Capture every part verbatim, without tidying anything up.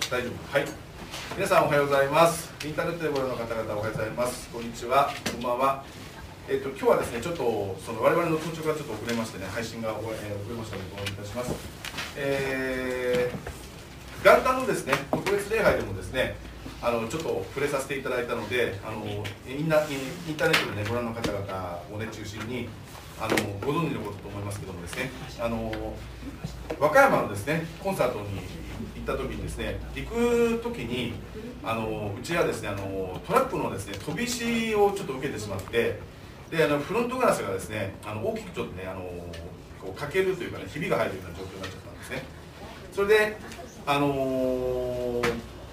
大丈夫。はい。皆さんおはようございます。インターネットでご覧の方々おはようございます。こんにちは。こんばんは。えっと今日はですね、ちょっとその我々の到着がちょっと遅れましてね、配信が遅れましたのでご覧いたします。えー、元旦のですね、特別礼拝でもですね、あのちょっと触れさせていただいたので、あのインナインターネットでねご覧の方々をね中心にあのご存知のことと思いますけどもですね、あの和歌山のですねコンサートに行った時にですね、行く時にあのうちはですねあのトラックのですね飛び石をちょっと受けてしまって、であのフロントガラスがですねあの大きくちょっとねあのこう欠けるというかねひびが入るような状況になっちゃったんですね。それであのー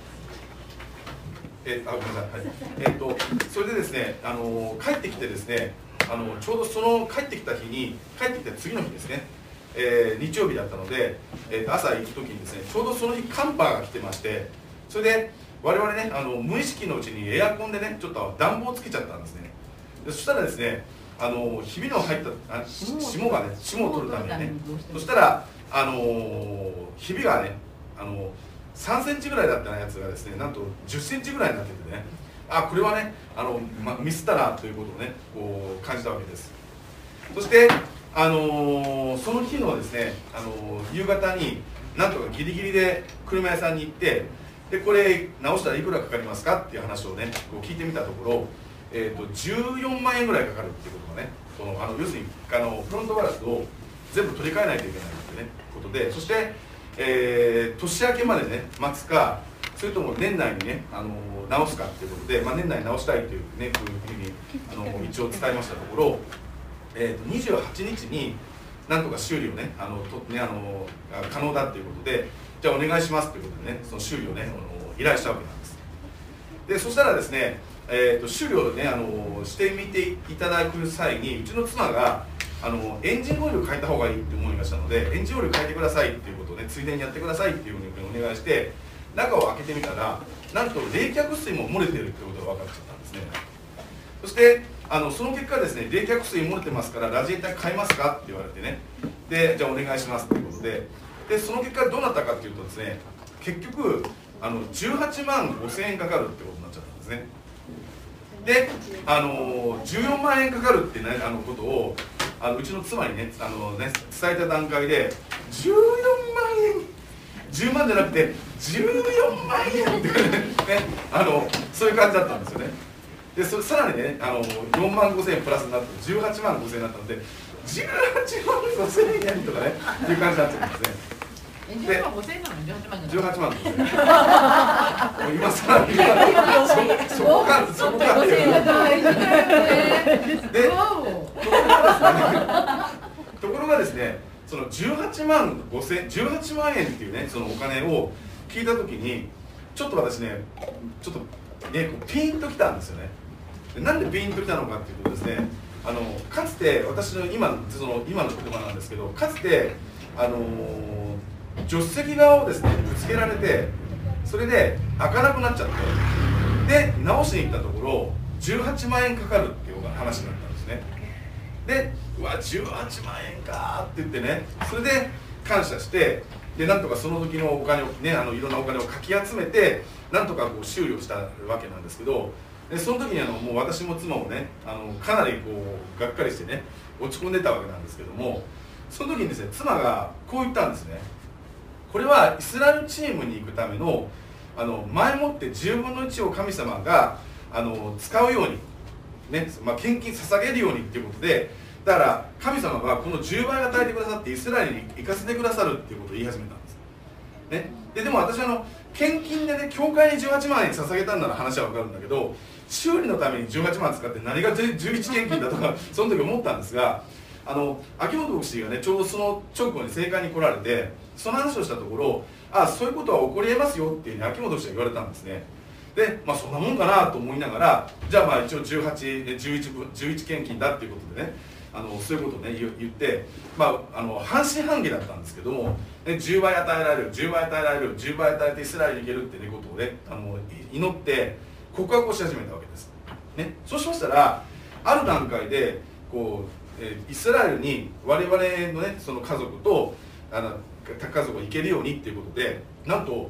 えあごめんなさい、はい、えっとそれでですねあの帰ってきてですねあのちょうどその帰ってきた日に帰ってきた次の日ですね、えー、日曜日だったので、えー、朝行く時にですねちょうどその日寒波が来てまして、それで我々ねあの無意識のうちにエアコンでねちょっと暖房をつけちゃったんですね。でそしたらですねあのひびの入ったあ霜がね霜を取るためにね、そしたらあのひびがねあのさんセンチぐらいだったやつがですねなんとじゅっセンチぐらいになっててね、あこれはねあの、ま、ミスったなということをねこう感じたわけです。そしてあのー、その日のですね、あのー、夕方になんとかギリギリで車屋さんに行って、でこれ直したらいくらかかりますかっていう話をねこう聞いてみたところ、えー、とじゅうよんまんえんぐらいかかるっていうことがね、そのあの要するにあのフロントガラスを全部取り替えないといけないっていうねことで、そしてえー、年明けまでね待つか、それとも年内にね、あのー、直すかっていうことで、まあ、年内に直したいというねこういうふうにあの一応伝えましたところ、えー、とにじゅうはちにちになんとか修理をねあのとねあの可能だっていうことで、じゃあお願いしますということでねその修理をねあの依頼したわけなんです。でそしたらですね、えー、と修理をねあのしてみていただく際にうちの妻があのエンジンオイルを変えた方がいいって思いましたので、エンジンオイル変えてくださいっていうことをねついでにやってくださいっていうふうにお願いして、中を開けてみたらなんと冷却水も漏れてるってことが分かっちゃったんですね。そしてあのその結果ですね、冷却水漏れてますからラジエーター変えますかって言われてね、でじゃあお願いしますっていうことで、でその結果どうなったかっていうとですね、結局あのじゅうはちまんごせんえんかかるってことになっちゃったんですね。であのじゅうよんまんえんかかるってねあのことをあのうちの妻にねあのね伝えた段階でじゅうよんまんえんじゅうまんじゃなくてじゅうよんまんえんってねあのそういう感じだったんですよね。でそれさらにねあのよんまんごせんえんプラスになってじゅうはちまんごせんえんになったのでじゅうはちまんごせんえんとかねっていう感じになっちゃうんですね。 じゅうはちまんごせんえんなのにじゅうはちまんじゃない。 じゅうはちまんごせんえん今さらにそこかそこかっていうでところがですねそのじゅうはちまんごせんえんじゅうはちまんえんっていうねそのお金を聞いた時にちょっと私ねちょっとねピンときたんですよね。でなんでピンときたのかっていうとですね、あのかつて私の今その今の車なんですけど、かつてあのー、助手席側をですねぶつけられて、それで開かなくなっちゃって、で直しに行ったところじゅうはちまんえんかかるっていう話になったんですね。でうわじゅうはちまんえんかって言ってね、それで感謝して、でなんとかその時のお金をねあのいろんなお金をかき集めてなんとかこう修理をしたわけなんですけど、でその時にあのもう私も妻もねあのかなりこうがっかりしてね落ち込んでたわけなんですけども、その時にですね妻がこう言ったんですね。これはイスラエルチームに行くためのあの前もってじゅうぶんのいちを神様があの使うようにね、まあ、献金捧げるようにっていうことで、だから神様がこのじゅうばい与えてくださってイスラエルに行かせてくださるっていうことを言い始めたんです、ね、で, でも私はあの献金でね教会にじゅうはちまんえん捧げたんなら話は分かるんだけど、修理のためにじゅうはちまん使って何がじゅういち献金だとかその時思ったんですが、あの秋元牧師がねちょうどその直後に政界に来られてその話をしたところ、あそういうことは起こりえますよっていうふうに秋元牧師が言われたんですね。でまあそんなもんかなと思いながら、じゃあまあ一応じゅうはち、じゅういち、じゅういち献金だっていうことでねあのそういうことをね言って、まあ、あの半信半疑だったんですけども、ね、じゅうばい与えられるじゅうばい与えられるじゅうばい与えてイスラエルに行けるっていうことをねあの祈って告白をし始めたわけです、ね、そうしましたらある段階でこう、えー、イスラエルに我々のねその家族とあの家族が行けるようにっていうことで、なんと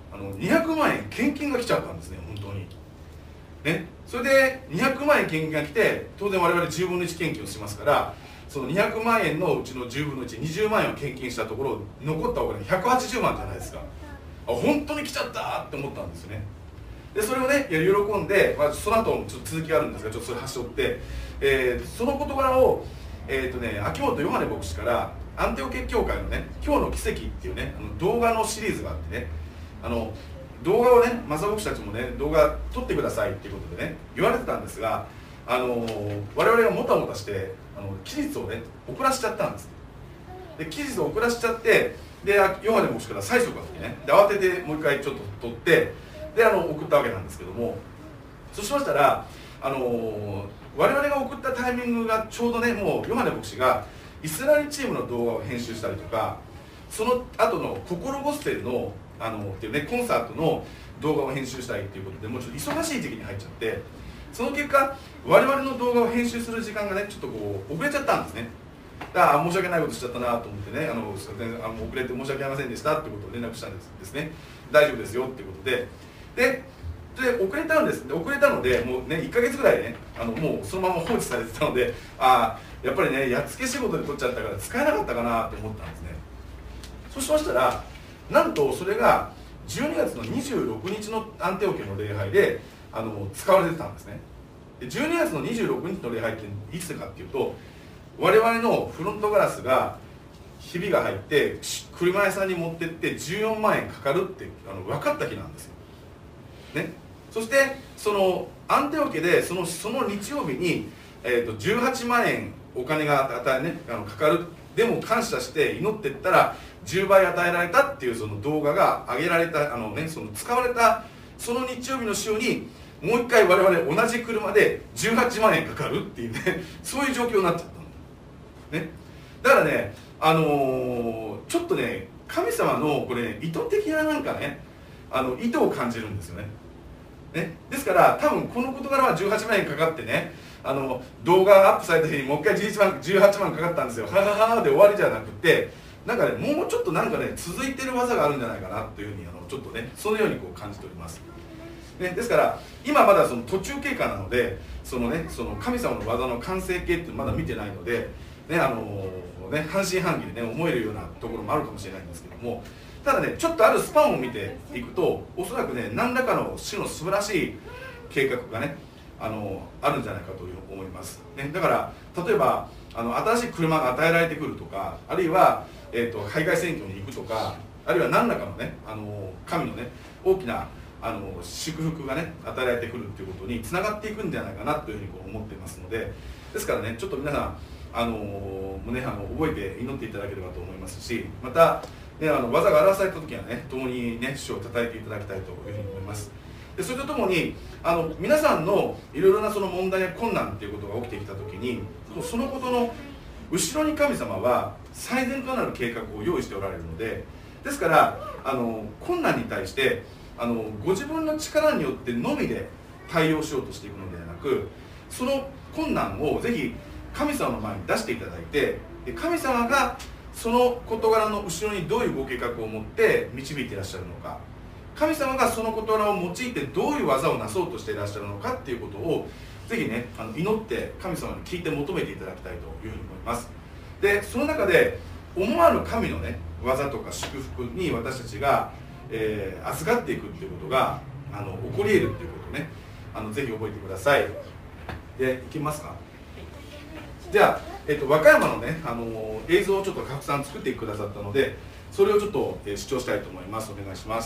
あのにひゃくまんえん献金が来ちゃったんですね、本当にね。それでにひゃくまんえん献金が来て、当然我々じゅうぶんのいち献金をしますから、そのにひゃくまんえんのうちのじゅうぶんのいち、にじゅうまんえんを献金したところ、残ったお金ひゃくはちじゅうまんじゃないですか。あ、本当に来ちゃったって思ったんですよね。でそれをね、いや喜んで、まあ、その後ちょっと続きがあるんですが、ちょっとそれ端折って、えー、その事柄を、えーとね、秋元ヨハネ牧師からアンテオケ教会のね「今日の奇跡」っていうね、あの動画のシリーズがあってね、あの動画をね、マサ牧師たちもね、動画撮ってくださいっていうことでね言われてたんですが、あの我々がもたもたしてあの期日をね遅らしちゃったんです。で期日を遅らしちゃって、でヨハネ牧師から催促が来てね、で慌ててもう一回ちょっと撮ってであの送ったわけなんですけども、そうしましたら、あのー、我々が送ったタイミングがちょうどね、もうヨハネ牧師がイスラエルチームの動画を編集したりとか、その後の心ゴスペルのあのっていうねコンサートの動画を編集したりっていうことで、もうちょっと忙しい時期に入っちゃって、その結果我々の動画を編集する時間がねちょっとこう遅れちゃったんですね。だから申し訳ないことしちゃったなと思ってね、あのあの遅れて申し訳ありませんでしたっていうことを連絡したんですですね。大丈夫ですよっていうことで、でで遅れたんですで遅れたので、もうねいっかげつぐらいね、あのもうそのまま放置されてたので、ああやっぱりねやっつけ仕事で取っちゃったから使えなかったかなって思ったんですね。そうしましたら、なんとそれがじゅうにがつのにじゅうろくにちのアンテオ家の礼拝であの使われてたんですね。でじゅうにがつのにじゅうろくにちの礼拝っていつかっていうと、我々のフロントガラスがひびが入って車屋さんに持ってってじゅうよんまんえんかかるってあの分かった日なんですよ、ね。そしてそのアンテオ家でそのその日曜日に、えー、とじゅうはちまんえんお金が与え、ね、あのかかる、でも感謝して祈っていったらじゅうばい与えられたっていうその動画が上げられた、あの、ね、その使われたその日曜日の週にもう一回我々同じ車でじゅうはちまんえんかかるっていうねそういう状況になっちゃったの、ね。だからね、あのー、ちょっとね神様のこれ、ね、意図的ななんかねあの意図を感じるんですよね。ね、ですから多分この事柄はじゅうはちまんえんかかってね、あの動画がアップされた日にもう一回じゅういちまんじゅうはちまんかかったんですよ、はははで終わりじゃなくて、なんかねもうちょっとなんかね続いてる技があるんじゃないかなというふうにあのちょっとねそのようにこう感じております、ね。ですから今まだその途中経過なので、そのねその神様の技の完成形っていうのまだ見てないので、ねあのー、ね半信半疑でね思えるようなところもあるかもしれないんですけども、ただねちょっとあるスパンを見ていくと、おそらくね何らかの主の素晴らしい計画がねあのあるんじゃないかと思います、ね。だから例えばあの新しい車が与えられてくるとか、あるいは、えーと、海外選挙に行くとか、あるいは何らかのねあの神のね大きなあの祝福がね与えられてくるっていうことにつながっていくんじゃないかなというふうにこう思っていますので、ですからねちょっと皆さんあの胸あの覚えて祈っていただければと思いますし、またね、あの技が表された時はね共にね主を叩いていただきたいというふうに思います。でそれとともにあの皆さんのいろいろなその問題や困難っていうことが起きてきた時に、そのことの後ろに神様は最善となる計画を用意しておられるので、ですからあの困難に対してあのご自分の力によってのみで対応しようとしていくのではなく、その困難をぜひ神様の前に出していただいて、で神様がその事柄の後ろにどういうご計画を持って導いていらっしゃるのか、神様がその事柄を用いてどういう技をなそうとしていらっしゃるのかっていうことをぜひねあの祈って神様に聞いて求めていただきたいというふうに思います。でその中で思わぬ神のね技とか祝福に私たちが、えー、預かっていくっていうことがあの起こり得るっていうことをねあのぜひ覚えてください。でいきますか。じゃあ、えっと、和歌山のね、あのー、映像をちょっとたくさん作ってくださったので、それをちょっと、えー、視聴したいと思います。お願いします。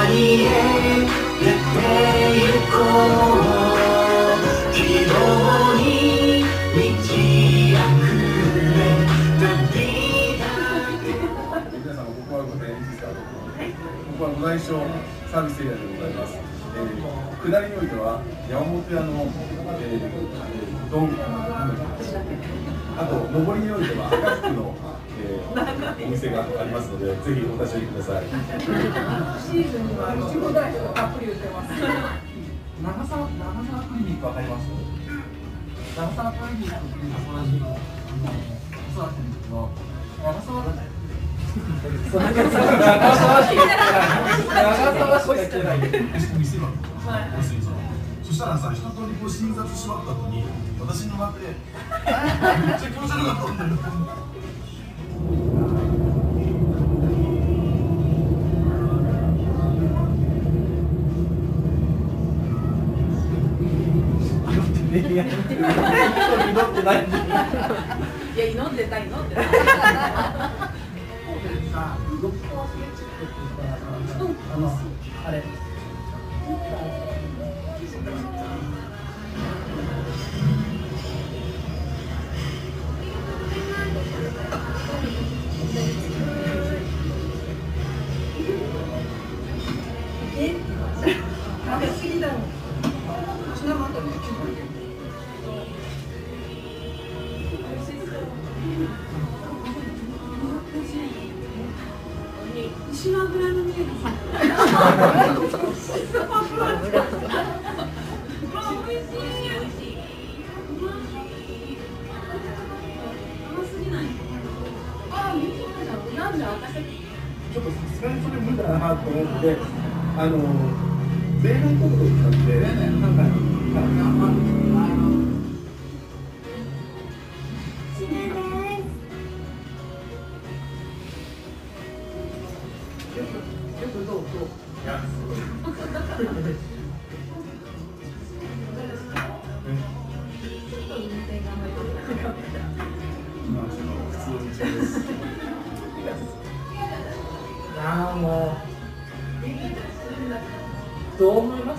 希望所サービスエリアでございます。えー、下りにおいては山本屋の、えー、どんあと上りにおいては赤福の、えー、お店がありますので、ぜひお立ち寄りください。 シーズンにはいちご大福たっぷり売ってます。長沢長沢クリニックわかります？長沢クリニックっていうのは同じあの子育ての時の長沢だね。長沢しか言ってない。 店はそしたらさ、一通りこう診察し終わった後に私に回ってめっちゃ気持ち悪かったんだよ。 いや、祈ってない。いや、祈ってた、祈ってた。さ、動きとアスレチックって言ったら、あの、あれ。え、食べ過ぎだよ。つながったね。石の油の匂いがちょっとさすがにそれ無理だなと思って、あの米内国道なんで、なんか、よくどうぞ。いや、すごい。普通に中です。 ああ、もうどう思います？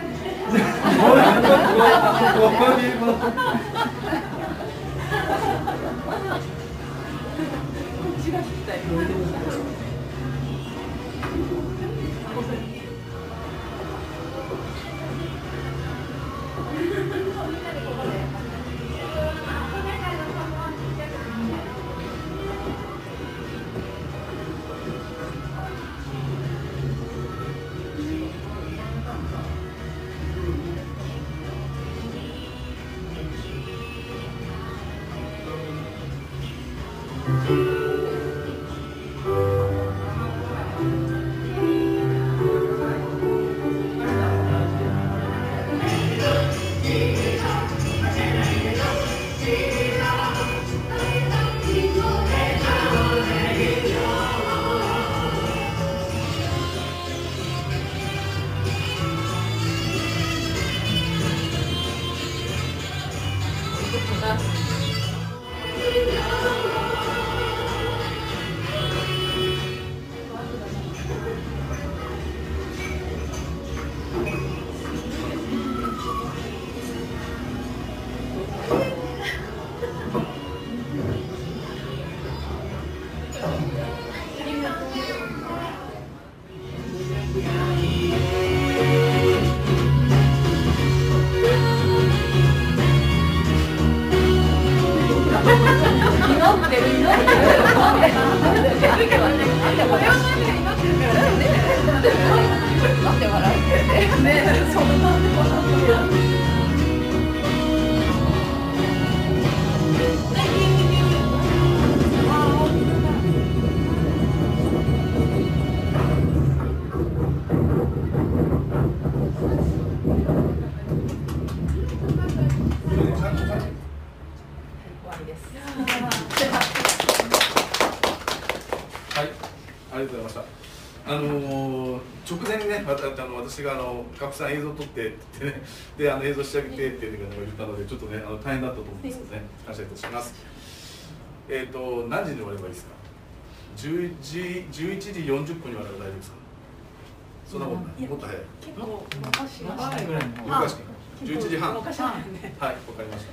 私があのカプさん映像撮ってってね、であの映像仕上げてっていうのが言ったのでちょっとねあの大変だったと思うんですけどね、感謝いたします。えっ、ー、と何時に終わればいいですか？じゅういちじよんじゅっぷんに終われば大丈夫ですか？そんなことない。もっと早い。 結構昔ぐらいの昔じゅういちじはん。はい、わかりました。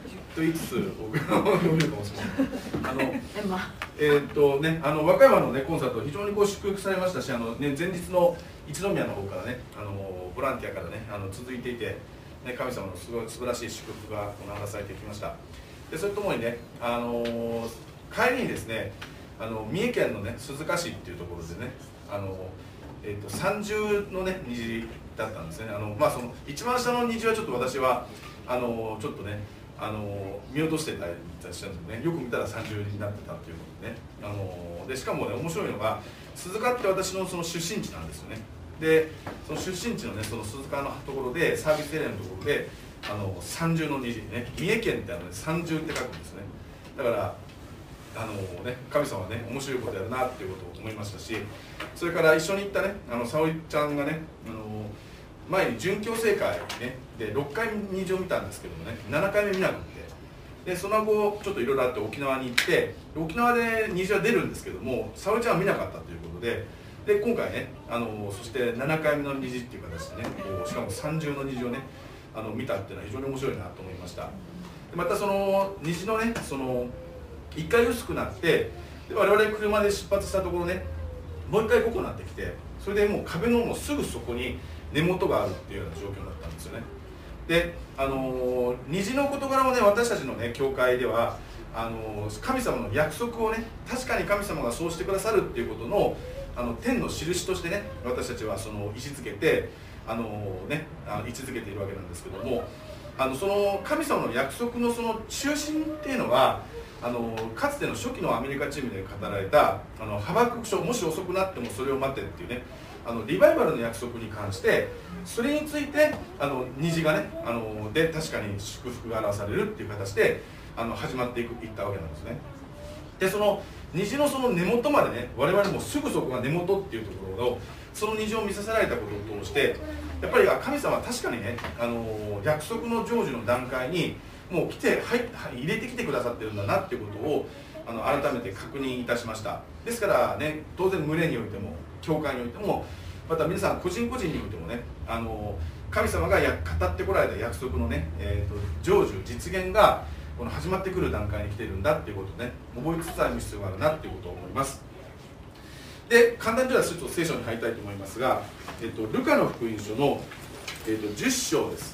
と言いつつ僕が読めるかもしれないあのエマえーっとね、あの和歌山の、ね、コンサート非常にこう祝福されましたし、あの、ね、前日の一宮の方からね、あのボランティアからね、あの続いていて、ね、神様のすごい素晴らしい祝福が流されてきました。でそれともにね、あの帰りにですね、あの三重県のね鈴鹿市っていうところでね、あのえー、と三重のね虹だったんですね。あのまあその一番下の虹はちょっと私はあのちょっとね。あの見落としてたりしたんですよね。よく見たら三重になってたっていうことでね。あのでしかもね面白いのが鈴鹿って私のその出身地なんですよね。でその出身地のねその鈴鹿のところでサービスエリアのところであの三重の虹ね、三重県ってあの、ね、三重って書くんですね。だからあのね神様はね面白いことやるなっていうことを思いましたし、それから一緒に行ったねあの沙織ちゃんがねあの前に準強制会、ね、でろっかい虹を見たんですけどもねななかいめ見なくて、でその後ちょっといろいろあって沖縄に行って沖縄で虹は出るんですけども沙織ちゃんは見なかったということで、で今回ねあのそしてななかいめの虹っていう形でねこうしかも三重の虹をねあの見たっていうのは非常に面白いなと思いました。でまたその虹のねそのいっかい薄くなってで我々車で出発したところねもういっかい濃くなってきて、それでもう壁のもうすぐそこに根元があるっていうような状況だったんですよね。で、あのー、虹の事柄をね私たちのね教会ではあのー、神様の約束をね確かに神様がそうしてくださるっていうことのあの天の印としてね私たちはその位置づけてあのー、ねあの位置づけているわけなんですけども、あのその神様の約束のその中心っていうのはあのかつての初期のアメリカチームで語られたあのハバクク書、もし遅くなってもそれを待てっていうねあのリバイバルの約束に関してそれについてあの虹がねあので確かに祝福が表されるっていう形であの始まっていくいったわけなんですね。でその虹のその根元までね我々もすぐそこが根元っていうところをその虹を見させられたことを通してやっぱり神様は確かにねあの約束の成就の段階にもう来て入入れてきてくださってるんだなっていうことをあの改めて確認いたしました。ですからね当然群れにおいても教会においてもまた皆さん個人個人においてもねあの神様がや語ってこられた約束のね、えー、と成就実現がこの始まってくる段階に来てるんだっていうことをね覚えつつある必要があるなっていうことを思います。で簡単にはちょっと聖書に入りたいと思いますが、えー、とルカの福音書の、えー、とじゅっ章です。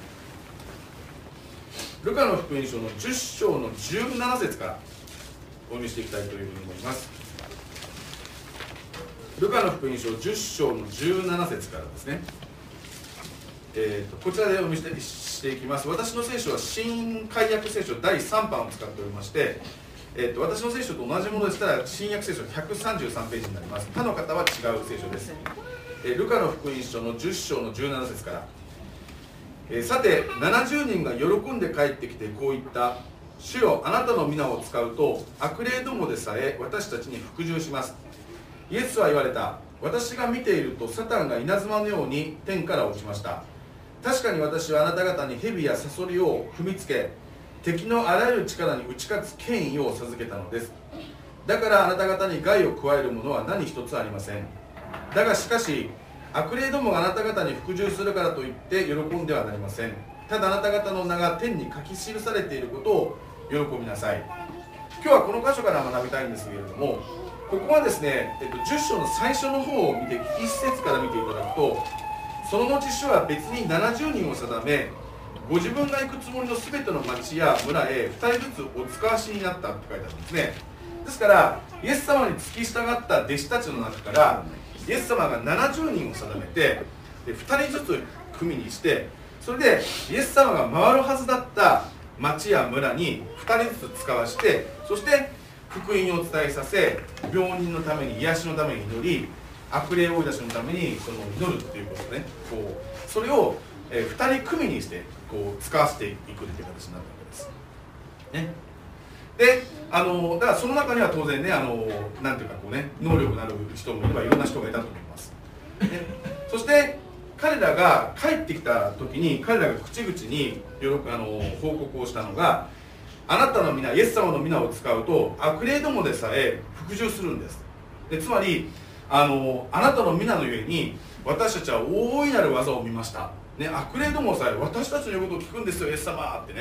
ルカの福音書のじゅっ章のじゅうなな節からお読みしていきたいというふうに思います。ルカの福音書じゅっ章のじゅうなな節からですね、えー、とこちらでお読みしてしていきます。私の聖書は新改約聖書だいさんばんを使っておりまして、えー、と私の聖書と同じものでしたら新約聖書ひゃくさんじゅうさんページになります。他の方は違う聖書です。えー、ルカの福音書のじゅっ章のじゅうなな節から、えー、さてななじゅうにんが喜んで帰ってきてこう言った。主よあなたの皆を使うと悪霊どもでさえ私たちに服従します。イエスは言われた。私が見ているとサタンが稲妻のように天から落ちました。確かに私はあなた方に蛇やサソリを踏みつけ敵のあらゆる力に打ち勝つ権威を授けたのです。だからあなた方に害を加えるものは何一つありません。だがしかし悪霊どもがあなた方に服従するからといって喜んではなりません。ただあなた方の名が天に書き記されていることを喜びなさい。今日はこの箇所から学びたいんですけれども、ここはですね、えっと、じゅっ章の最初の方を見ていっ節から見ていただくと、その後主は別にななじゅうにんを定めご自分が行くつもりの全ての町や村へふたりずつお使わしになったって書いてあるんですね。ですからイエス様に付き従った弟子たちの中からイエス様がななじゅうにんを定めてでふたりずつ組にして、それでイエス様が回るはずだった町や村にふたりずつ使わして、そして福音をお伝えさせ、病人のために癒しのために祈り、悪霊追い出しのためにその祈るっていうことね、こうそれを、えー、ふたり組にしてこう使わせていくっていう形になるわけです、ね、であのだからその中には当然ね、あのなんていうかこうね能力のある人もいればいろんな人がいたと思います、ね、そして彼らが帰ってきた時に彼らが口々にあの報告をしたのが、あなたの皆、イエス様の皆を使うと悪霊どもでさえ服従するんです。でつまりあのあなたの皆のゆえに私たちは大いなる技を見ました、ね、悪霊どもさえ私たちの言うことを聞くんですよイエス様ってね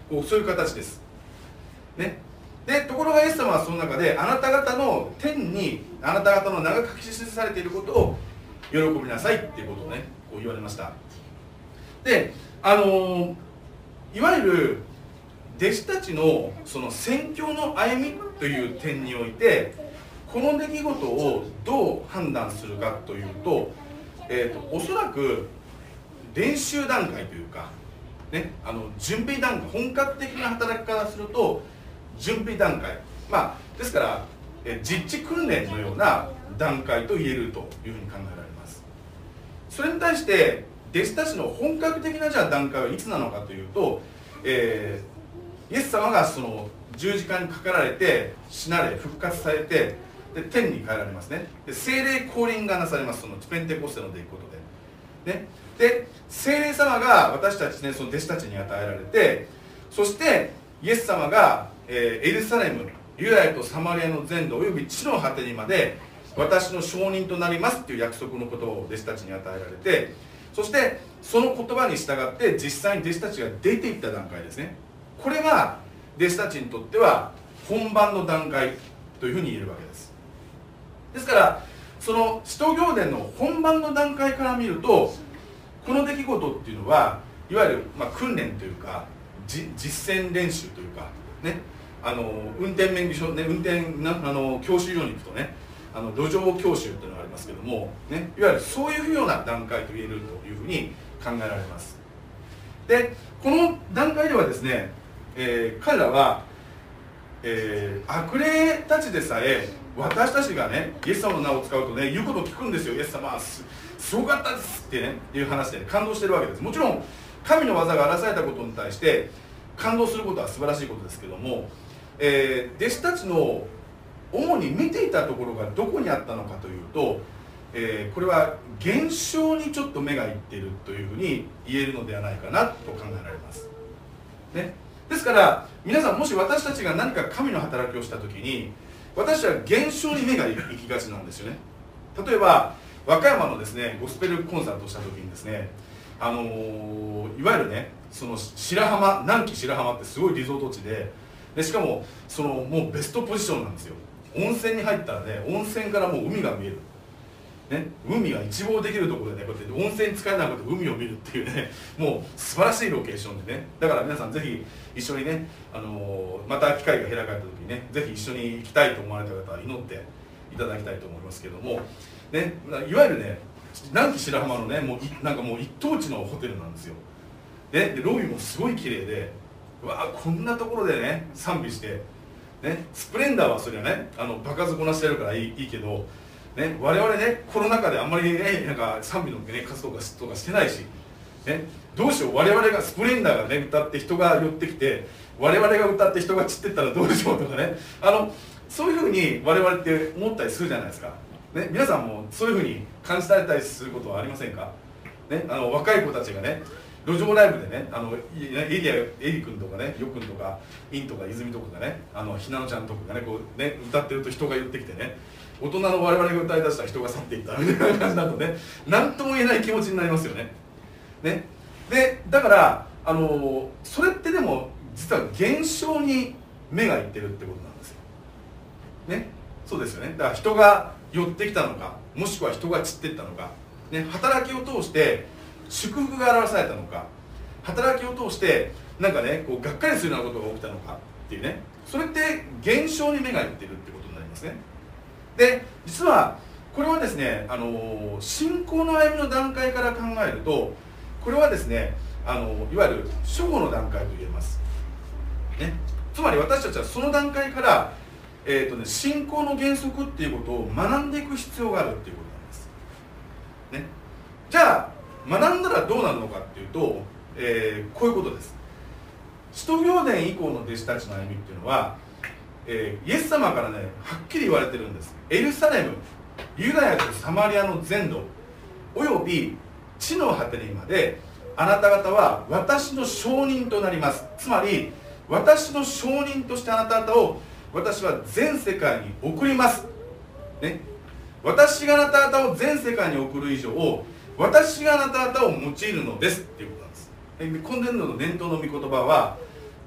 こうそういう形です、ね、でところがイエス様はその中であなた方の天にあなた方の名が書き記されていることを喜びなさいっていうことをねこう言われました。であのー、いわゆる弟子たちのその宣教の歩みという点においてこの出来事をどう判断するかというと、えーと、おそらく練習段階というか、ね、あの準備段階、本格的な働き方をすると準備段階、まあ、ですから、え実地訓練のような段階と言えるというふうに考えられます。それに対して弟子たちの本格的なじゃあ段階はいつなのかというと、えー、イエス様がその十字架にかかられて死なれ復活されてで天に帰られますね。で聖霊降臨がなされます。そのペンテコステの出来事で、ね、で聖霊様が私たち、ね、その弟子たちに与えられて、そしてイエス様が、えー、エルサレムユダヤとサマリアの全土および地の果てにまで私の証人となりますという約束のことを弟子たちに与えられて、そしてその言葉に従って実際に弟子たちが出ていった段階ですね。これが弟子たちにとっては本番の段階というふうに言えるわけです。ですからその使徒行伝の本番の段階から見るとこの出来事っていうのはいわゆる、まあ、訓練というかじ実践練習というかね、あの運転免許証、ね、運転なあの教習所に行くとねあの路上教習というのがありますけども、ね、いわゆるそういうような段階と言えるというふうに考えられます。でこの段階ではですね、えー、彼らは、えー、悪霊たちでさえ私たちがねイエス様の名を使うとね言うことを聞くんですよ。イエス様は す, すごかったですってねいう話で、ね、感動してるわけです。もちろん神の技が荒らされたことに対して感動することは素晴らしいことですけども、えー、弟子たちの主に見ていたところがどこにあったのかというと、えー、これは現象にちょっと目がいっているというふうに言えるのではないかなと考えられます、ね、ですから皆さんもし私たちが何か神の働きをしたときに私は現象に目が行きがちなんですよね。例えば和歌山のですねゴスペルコンサートをしたときにですね、あのー、いわゆるねその白浜南紀白浜ってすごいリゾート地で、でしかもそのもうベストポジションなんですよ。温泉に入ったらね温泉からもう海が見える、ね、海が一望できるところでねこうやって温泉に使えなくて海を見るっていうねもう素晴らしいロケーションでね、だから皆さんぜひ一緒にね、あのー、また機会が開かれた時にねぜひ一緒に行きたいと思われた方は祈っていただきたいと思いますけども、ね、いわゆるね南紀白浜のねもうなんかもう一等地のホテルなんですよ。ででロビーもすごい綺麗で、うわこんなところでね賛美してね、スプレンダーはそれはねあの場数こなしてやるからいい、いいけど、ね、我々ねコロナ禍であんまりねなんか賛美の、ね、活動とかしてないし、ね、どうしよう我々がスプレンダーがね歌って人が寄ってきて我々が歌って人が散ってったらどうしようとかね、あのそういうふうに我々って思ったりするじゃないですか、ね、皆さんもそういうふうに感じられたりすることはありませんか、ね、あの若い子たちがね路上ライブでねあのエリアエリ君とかねヨ君とかインとか泉とかがねあのひなのちゃんとかがねこうね歌ってると人が寄ってきてね大人の我々が歌い出したら人が去っていったみたいな感じだとね何とも言えない気持ちになりますよね。ねでだからあのそれってでも実は現象に目がいってるってことなんですよ。ねそうですよね。だから人が寄ってきたのかもしくは人が散っていったのか、ね、働きを通して祝福が表されたのか働きを通してなんかねこうがっかりするようなことが起きたのかっていうね、それって現象に目がいってるってことになりますね。で実はこれはですねあの信仰の歩みの段階から考えるとこれはですねあのいわゆる初歩の段階と言えます、ね、つまり私たちはその段階から、えーとね、信仰の原則っていうことを学んでいく必要があるっていうことなんです、ね、じゃあ学んだらどうなるのかっていうと、えー、こういうことです。使徒行伝以降の弟子たちの歩みっていうのは、えー、イエス様からねはっきり言われてるんです。エルサレムユダヤとサマリアの全土および地の果てにまであなた方は私の証人となります。つまり私の証人としてあなた方を私は全世界に送ります、ね、私があなた方を全世界に送る以上私があなた方を用いるのですっていうことなんです。今年度の伝統の御言葉は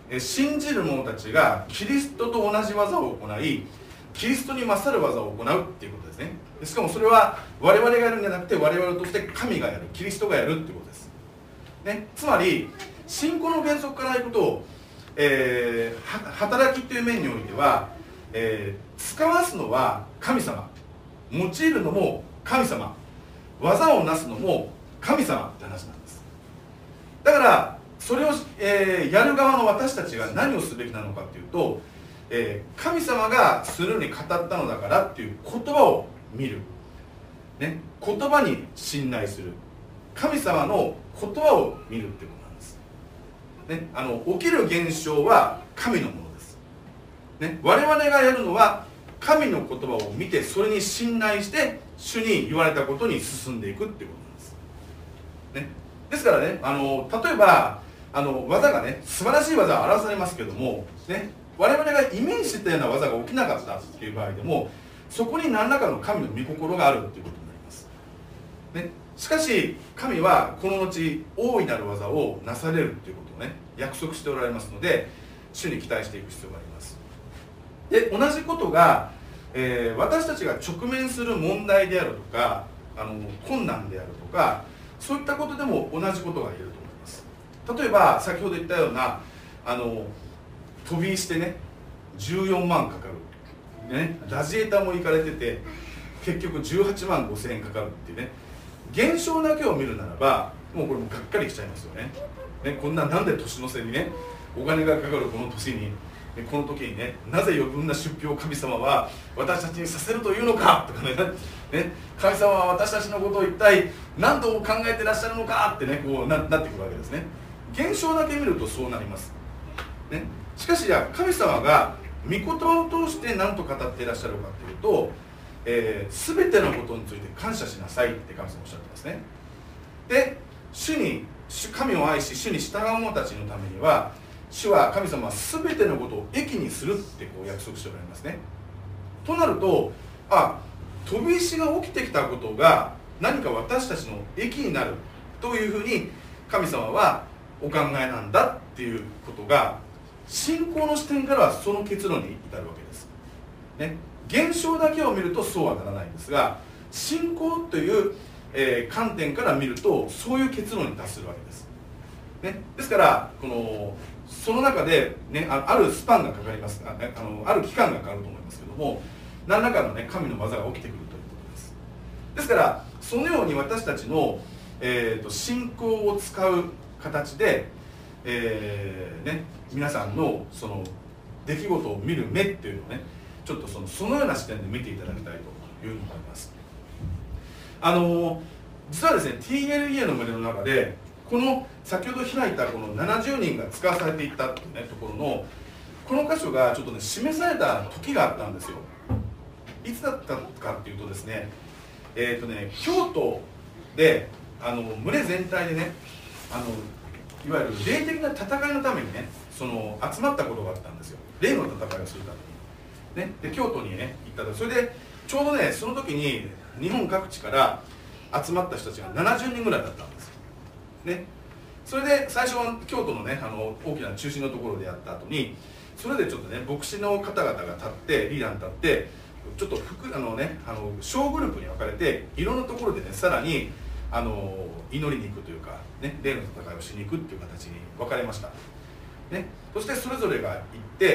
信じる者たちがキリストと同じ技を行い、キリストに勝る技を行うっていうことですね。しかもそれは我々がやるんじゃなくて、我々として神がやる、キリストがやるっていうことです、ね、つまり信仰の原則からいくと、えー、働きという面においては、えー、使わすのは神様、用いるのも神様、技をなすのも神様って話なんです。だからそれを、えー、やる側の私たちが何をすべきなのかっていうと、えー、神様がするに語ったのだからっていう言葉を見る、ね、言葉に信頼する、神様の言葉を見るってことなんです、ね、あの起きる現象は神のものです、ね、我々がやるのは神の言葉を見て、それに信頼して主に言われたことに進んでいくっていうことなんです、ね、ですからね、あの例えばあの技がね、素晴らしい技が表されますけども、ね、我々がイメージしてたような技が起きなかったっていう場合でも、そこに何らかの神の御心があるっていうことになります、ね、しかし神はこの後大いなる技をなされるっていうことをね、約束しておられますので、主に期待していく必要があります。で、同じことが、えー、私たちが直面する問題であるとか、あの困難であるとか、そういったことでも同じことが言えると思います。例えば先ほど言ったような、あの飛び石してねじゅうよんまんかかる、ね、ラジエーターも行かれてて結局じゅうはちまんごせんえんかかるっていうね、現象だけを見るならばもうこれもがっかりしちゃいますよね。ね、こんな、なんで年の瀬にねお金がかかるこの年に、この時にね、なぜ余分な出費を神様は私たちにさせるというのかとか ね, ね神様は私たちのことを一体何度も考えてらっしゃるのかってね、こう な, なってくるわけですね。現象だけ見るとそうなります、ね、しかしじゃあ神様が御言葉を通して何と語っていらっしゃるかというと、えー、全てのことについて感謝しなさいって神様おっしゃってますね。で、主に神を愛し主に従う者たちのためには、主は神様は全てのことを益にするってこう約束しておられますね。となると、あ、飛び石が起きてきたことが何か私たちの益になるというふうに神様はお考えなんだっていうことが、信仰の視点からはその結論に至るわけです、ね、現象だけを見るとそうはならないんですが、信仰という、えー、観点から見るとそういう結論に達するわけです、ね、ですからこのその中で、ね、あ, あるスパンがかかります あ, あ, のある期間がかかると思いますけども、何らかの、ね、神の技が起きてくるということです。ですからそのように私たちの、えー、と信仰を使う形で、えーね、皆さんのその出来事を見る目っていうのをね、ちょっとそのそのような視点で見ていただきたいというふうに思います。あの実はですね ティーエルイーエー の群れの中で、この先ほど開いたこのななじゅうにんが使わされていったっていう、ね、ところのこの箇所がちょっとね示された時があったんですよ。いつだったかっていうとですね、えーとね京都であの群れ全体でね、あのいわゆる霊的な戦いのためにね、その集まったことがあったんですよ。霊の戦いをするために、ね、で京都にね行った。それでちょうどねその時に日本各地から集まった人たちがななじゅうにんぐらいだったんですよ、ね、それで最初は京都のねあの大きな中心のところでやった後に、それでちょっとね牧師の方々が立ってリーダーに立ってちょっと複あのねあの小グループに分かれて、いろんなところでねさらにあの祈りに行くというか、ね、霊の戦いをしに行くっていう形に分かれました、ね、そしてそれぞれが行って、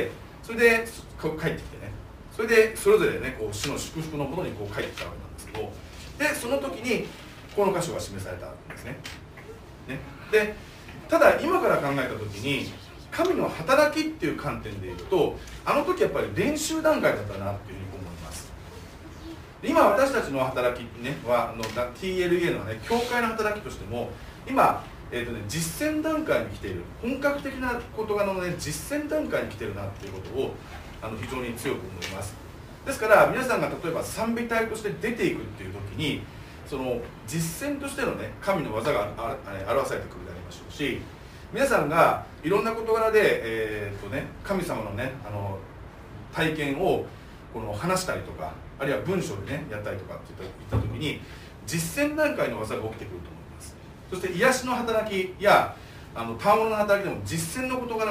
それで帰ってきてね、それでそれぞれねこう主の祝福のもとにこう帰ってきたわけなんですけど、でその時にこの箇所が示されたんですね。ねでただ今から考えた時に神の働きっていう観点でいうと、あの時やっぱり練習段階だったなっていうふうに思います。今私たちの働き、ね、はあの ティーエルイーエー の、ね、教会の働きとしても今、えーとね、実践段階に来ている、本格的なことがの、ね、実践段階に来ているなっていうことをあの非常に強く思います。ですから皆さんが例えば賛美隊として出ていくっていう時に、その実践としての、ね、神の技がああ表されてくるでありましょうし、皆さんがいろんな事柄で、えーとね、神様の、ね、あの体験をこの話したりとか、あるいは文章で、ね、やったりとかっていった時に実践段階の技が起きてくると思います。そして癒しの働きやあの賜物の働きでも実践の事柄がねあ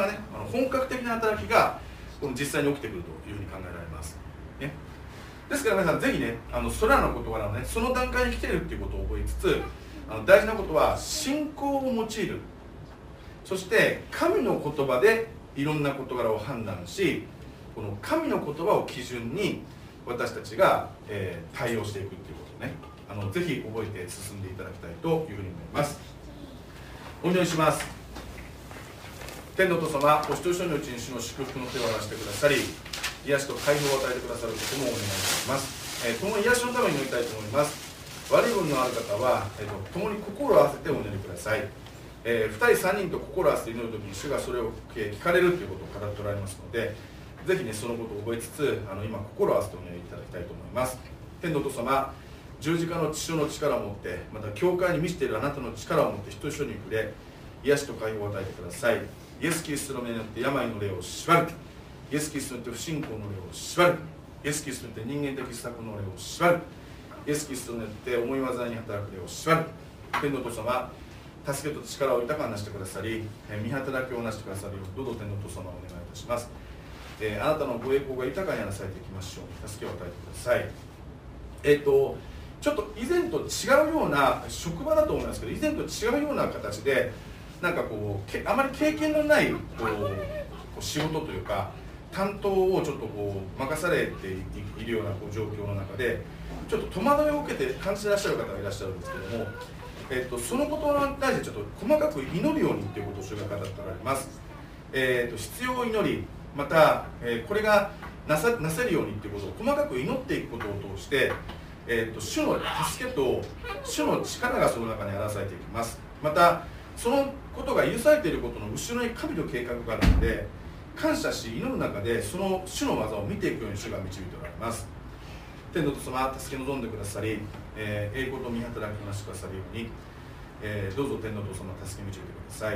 の本格的な働きがこの実際に起きてくるというふうに考えられます、ね、ですから皆さんぜひね、あのそれらの事柄をね、その段階に来ているっていうことを覚えつつ、あの大事なことは信仰を用いる、そして神の言葉でいろんな事柄を判断し、この神の言葉を基準に私たちが、えー、対応していくっていうことをね、あのぜひ覚えて進んでいただきたいというふうに思います。お祈りします。天のお父様、お一人一人のうちに主の祝福の手を離してくださり、癒しと解放を与えてくださることもお願いいたします。えー、共に癒しのために祈りたいと思います。悪い分のある方は、えー、と共に心を合わせてお祈りください。えー、ふたりさんにんと心を合わせて祈るときに主がそれを聞かれるということを語っておられますので、ぜひね、そのことを覚えつつ、あの今心を合わせてお祈りいただきたいと思います。天のお父様、十字架の血潮の力を持って、また教会に満ちているあなたの力を持って人一人に触れ、癒しと解放を与えてください。イエス・キリストの名によって病の霊を縛る、イエス・キリストによって不信仰の霊を縛る、イエス・キリストによって人間的施策の霊を縛る、イエス・キリストによって思い技に働く霊を縛る。天のお父様、助けと力を豊かになしてくださり、見働きをなしてくださるようどうぞ天のお父様をお願いいたします。えー、あなたのご栄光が豊かになされていきましょう。助けを与えてください。えっ、ー、とちょっと以前と違うような職場だと思いますけど、以前と違うような形でなんかこうけあまり経験のないこうこう仕事というか担当をちょっとこう任されているようなこう状況の中でちょっと戸惑いを受けて感じていらっしゃる方がいらっしゃるんですけども、えー、とそのことに対してちょっと細かく祈るようにということを主が語っておられます。えー、と必要を祈り、また、えー、これがなさ、なせるようにということを細かく祈っていくことを通して、えー、と主の助けと主の力がその中に表されていきます。またそのことが許されていることの後ろに神の計画があるので、感謝し祈る中でその主の技を見ていくように主が導いておられます。天のお父様、助け望んでくださり、えー、栄光と御働きをなしてくださるように、えー、どうぞ天のお父様、助け導いてください。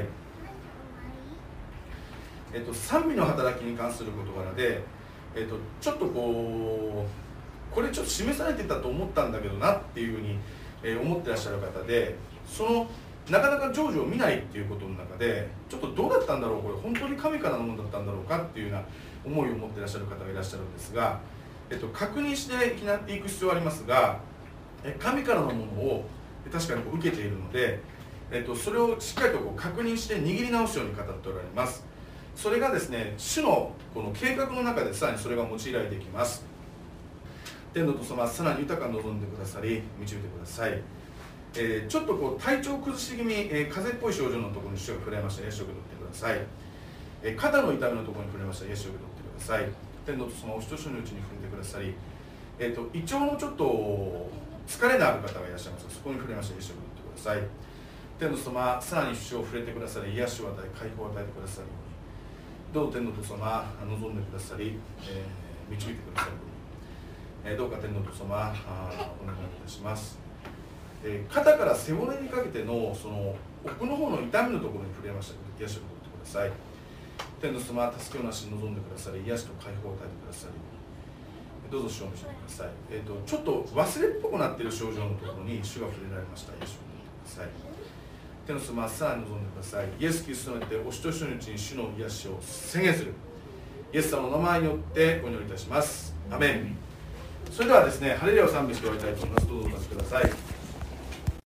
えー、と賛美の働きに関する事柄で、えー、とちょっとこうこれちょっと示されてたと思ったんだけどなっていうふうに、えー、思ってらっしゃる方で、そのなかなか成就を見ないっていうことの中でちょっとどうだったんだろう、これ本当に神からのものだったんだろうかっていうような思いを持ってらっしゃる方がいらっしゃるんですが、えっと、確認していく必要はありますが、神からのものを確かにこう受けているので、えっと、それをしっかりとこう確認して握り直すように語っておられます。それがですね、主のこの計画の中でさらにそれが用いられていきます。天のお父様、さらに豊かに望んでくださり導いてください。えー、ちょっとこう体調崩し気味、えー、風邪っぽい症状のところに主が触れました。イエスを受け取ってください。えー、肩の痛みのところに触れました。イエスを受け取ってください。天のお父様、お一人のうちに触れてくださり、えー、と胃腸のちょっと疲れのある方がいらっしゃいます。そこに触れました。イエスを受け取ってください。天のお父様、さらに主を触れてくださり、癒しを与え、解放を与えてくださるように、どうぞ天のお父様、望んでくださり、えー、導いてくださるように、えー、どうか天のお父様、お願いいたします。えー、肩から背骨にかけてのその奥の方の痛みのところに触れました。癒しを取ってください。天のお父様、助けをなし望んでくださり、癒しと解放を与えてくださり、どうぞ証明してください。えーと、ちょっと忘れっぽくなっている症状のところに主が触れられました。癒しを取ってください。天のお父様、さらに望んでください。イエス・キリストによってお一人一人のうちに主の癒しを宣言するイエス様の名前によってお祈りいたします。アメン。それではですね、ハレルヤを賛美して終わりたいと思います。どうぞお立ちください。